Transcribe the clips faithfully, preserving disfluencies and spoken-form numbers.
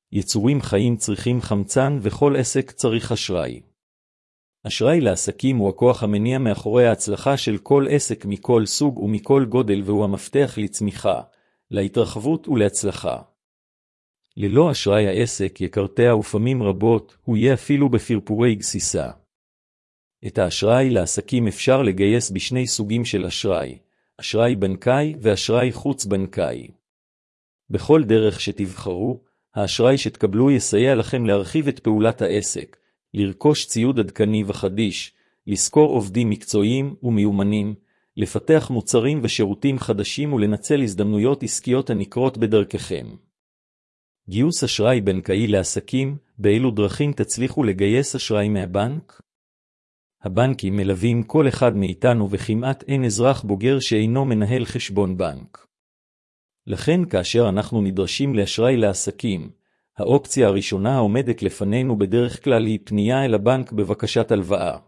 יצורים חיים צריכים חמצן וכל עסק צריך אשראי. אשראי לעסקים הוא הכוח המניע מאחורי ההצלחה של כל עסק מכל סוג ומכל גודל, והוא המפתח לצמיחה, להתרחבות ולהצלחה. ללא אשראי העסק יקרטע ופעמים רבות, הוא יהיה אפילו בפרפורי גסיסה. את האשראי לעסקים אפשר לגייס בשני סוגים של אשראי, אשראי בנקאי ואשראי חוץ-בנקאי. בכל דרך שתבחרו, האשראי שתקבלו יסייע לכם להרחיב את פעולת העסק, לרכוש ציוד עדכני וחדיש, לשכור עובדים מקצועיים ומיומנים, לפתח מוצרים ושירותים חדשים ולנצל הזדמנויות עסקיות הנקרות בדרככם. גיוס אשראי בנקאי לעסקים, באילו דרכים תצליחו לגייס אשראי מהבנק? הבנקים מלווים כל אחד מאיתנו וכמעט אין אזרח בוגר שאינו מנהל חשבון בנק. לכן כאשר אנחנו נדרשים לאשראי לעסקים, האופציה הראשונה העומדת לפנינו בדרך כלל היא פנייה אל הבנק בבקשת הלוואה.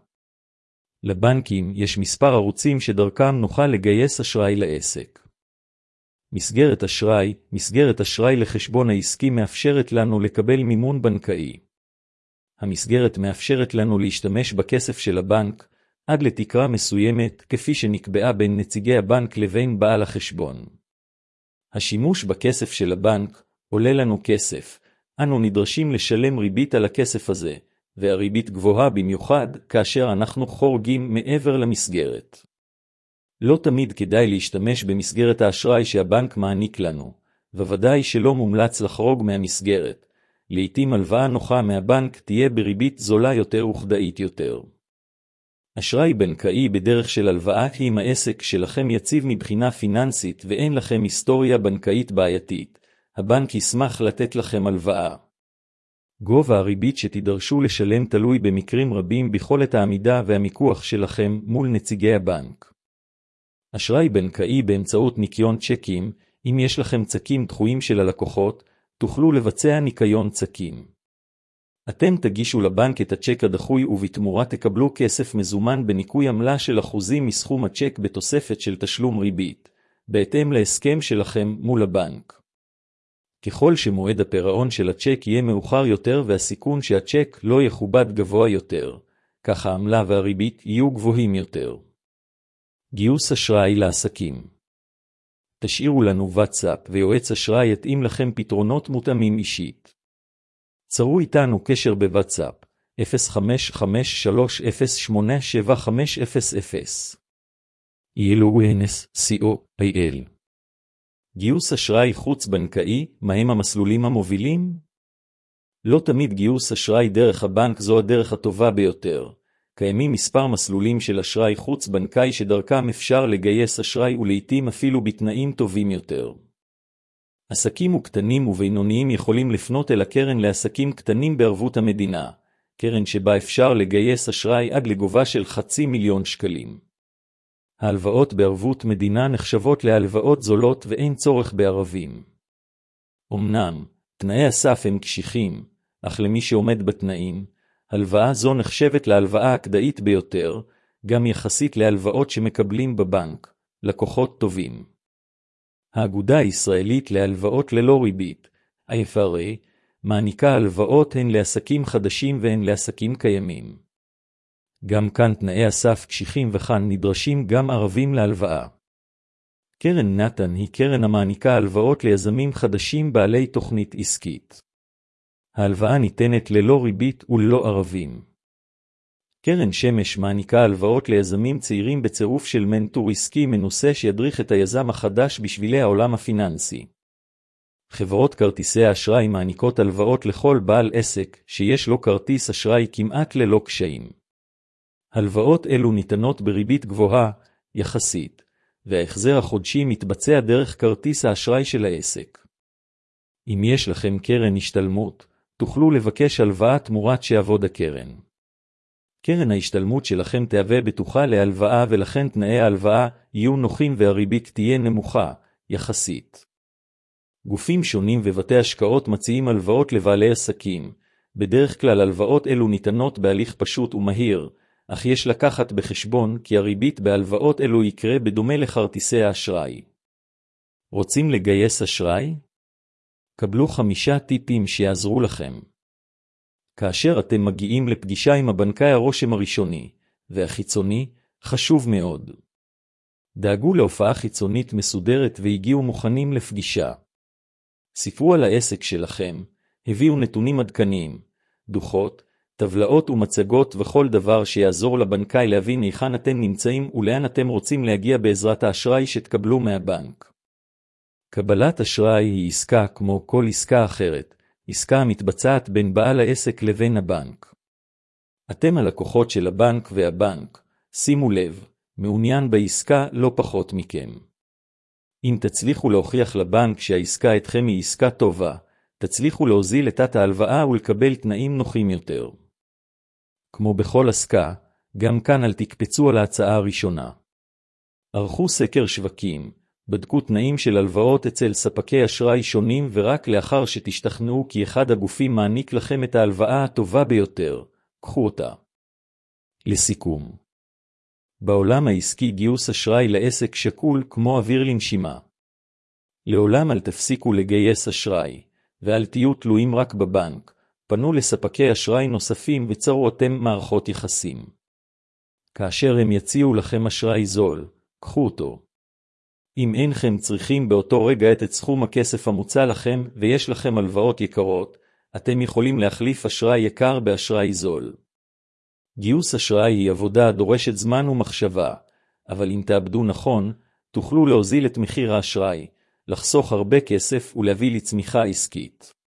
לבנקים יש מספר ערוצים שדרכם נוכל לגייס אשראי לעסק. מסגרת אשראי, מסגרת אשראי לחשבון העסקי מאפשרת לנו לקבל מימון בנקאי. המסגרת מאפשרת לנו להשתמש בכסף של הבנק, עד לתקרה מסוימת, כפי שנקבעה בין נציגי הבנק לבין בעל החשבון. השימוש בכסף של הבנק עולה לנו כסף, אנו נדרשים לשלם ריבית על הכסף הזה, והריבית גבוהה במיוחד כאשר אנחנו חורגים מעבר למסגרת. לא תמיד כדאי להשתמש במסגרת האשראי שהבנק מעניק לנו, וודאי שלא מומלץ לחרוג מהמסגרת. לעתים הלוואה נוחה מהבנק תהיה בריבית זולה יותר וכדאית יותר. אשראי בנקאי בדרך של הלוואה אם העסק שלכם יציב מבחינה פיננסית ואין לכם היסטוריה בנקאית בעייתית, הבנק ישמח לתת לכם הלוואה. גובה הריבית שתידרשו לשלם תלוי במקרים רבים ביכולת העמידה והמיקוח שלכם מול נציגי הבנק. אשראי בנקאי באמצעות ניקיון צ'קים, אם יש לכם צקים דחויים של הלקוחות, תוכלו לבצע ניקיון צקים. אתם תגישו לבנק את הצ'ק הדחוי ובתמורה תקבלו כסף מזומן בניקוי עמלה של אחוזים מסכום הצ'ק בתוספת של תשלום ריבית, בהתאם להסכם שלכם מול הבנק. ככל שמועד הפירעון של הצ'ק יהיה מאוחר יותר והסיכון שהצ'ק לא יכובד גבוה יותר, כך העמלה והריבית יהיו גבוהים יותר. גיוס אשראי לעסקים. תשאירו לנו וואטסאפ ויועץ אשראי יתאים לכם פתרונות מותאמים אישית. צרו איתנו קשר בוואטסאפ אפס חמש חמש שלוש אפס שמונה שבע חמש אפס אפס. אילואנס סי או איי אל. גיוס אשראי חוץ-בנקאי, מהם המסלולים המובילים? לא תמיד גיוס אשראי דרך הבנק זו הדרך הטובה ביותר. קיימים מספר מסלולים של אשראי חוץ-בנקאי שדרכם אפשר לגייס אשראי ולעיתים אפילו בתנאים טובים יותר. עסקים וקטנים ובינוניים יכולים לפנות אל הקרן לעסקים קטנים בערבות המדינה, קרן שבה אפשר לגייס אשראי עד לגובה של חצי מיליון שקלים. ההלוואות בערבות מדינה נחשבות להלוואות זולות ואין צורך בערבים. אמנם, תנאי הסף הם קשיחים, אך למי שעומד בתנאים, הלוואה זו נחשבת להלוואה הכדאית ביותר, גם יחסית להלוואות שמקבלים בבנק, לקוחות טובים. האגודה הישראלית להלוואות ללא ריבית, איי אף אר איי, מעניקה הלוואות הן לעסקים חדשים והן לעסקים קיימים. גם כאן תנאי הסף קשיחים וכאן נדרשים גם ערבים להלוואה. קרן נתן היא קרן המעניקה הלוואות ליזמים חדשים בעלי תוכנית עסקית. ההלוואה ניתנת ללא ריבית וללא ערבים. קרן שמש מעניקה הלוואות ליזמים צעירים בצירוף של מנטור עסקי מנוסה שידריך את היזם החדש בשבילי העולם הפיננסי. חברות כרטיסי האשראי מעניקות הלוואות לכל בעל עסק שיש לו כרטיס אשראי כמעט ללא קשיים. הלוואות אלו ניתנות בריבית גבוהה, יחסית, וההחזר החודשי מתבצע דרך כרטיס האשראי של העסק. אם יש לכם קרן השתלמות, תוכלו לבקש הלוואה תמורת שעבוד הקרן. קרן ההשתלמות שלכם תהווה בטוחה להלוואה ולכן תנאי ההלוואה יהיו נוחים והריבית תהיה נמוכה, יחסית. גופים שונים ובתי השקעות מציעים הלוואות לבעלי עסקים. בדרך כלל הלוואות אלו ניתנות בהליך פשוט ומהיר, אך יש לקחת בחשבון כי הריבית בהלוואות אלו יקרה בדומה לכרטיסי האשראי. רוצים לגייס אשראי? קבלו חמישה טיפים שיעזרו לכם. כאשר אתם מגיעים לפגישה עם הבנקאי, הרושם הראשוני והחיצוני חשוב מאוד. דאגו להופעה חיצונית מסודרת והגיעו מוכנים לפגישה. ספרו על העסק שלכם, הביאו נתונים עדכניים, דוחות, טבלאות ומצגות וכל דבר שיעזור לבנקאי להבין היכן אתם נמצאים ולאן אתם רוצים להגיע בעזרת האשראי שתקבלו מהבנק. קבלת אשראי היא עסקה כמו כל עסקה אחרת, עסקה המתבצעת בין בעל העסק לבין הבנק. אתם הלקוחות של הבנק והבנק, שימו לב, מעוניין בעסקה לא פחות מכם. אם תצליחו להוכיח לבנק שהעסקה אתכם היא עסקה טובה, תצליחו להוזיל את ההלוואה ולקבל תנאים נוחים יותר. כמו בכל עסקה, גם כאן אל תקפצו על ההצעה הראשונה. ערכו סקר שווקים, בדקו תנאים של הלוואות אצל ספקי אשראי שונים ורק לאחר שתשתכנעו כי אחד הגופים מעניק לכם את ההלוואה הטובה ביותר, קחו אותה. לסיכום. בעולם העסקי גיוס אשראי לעסק שקול כמו אוויר לנשימה. לעולם אל תפסיקו לגייס אשראי, ואל תהיו תלויים רק בבנק, פנו לספקי אשראי נוספים וצרו אתם מערכות יחסים. כאשר הם יציעו לכם אשראי זול, קחו אותו. אם אינכם צריכים באותו רגע את סכום הכסף המוצע לכם ויש לכם הלוואות יקרות, אתם יכולים להחליף אשראי יקר באשראי זול. גיוס אשראי היא עבודה הדורשת זמן ומחשבה, אבל אם תעבדו נכון, תוכלו להוזיל את מחיר האשראי, לחסוך הרבה כסף ולהביא לצמיחה עסקית.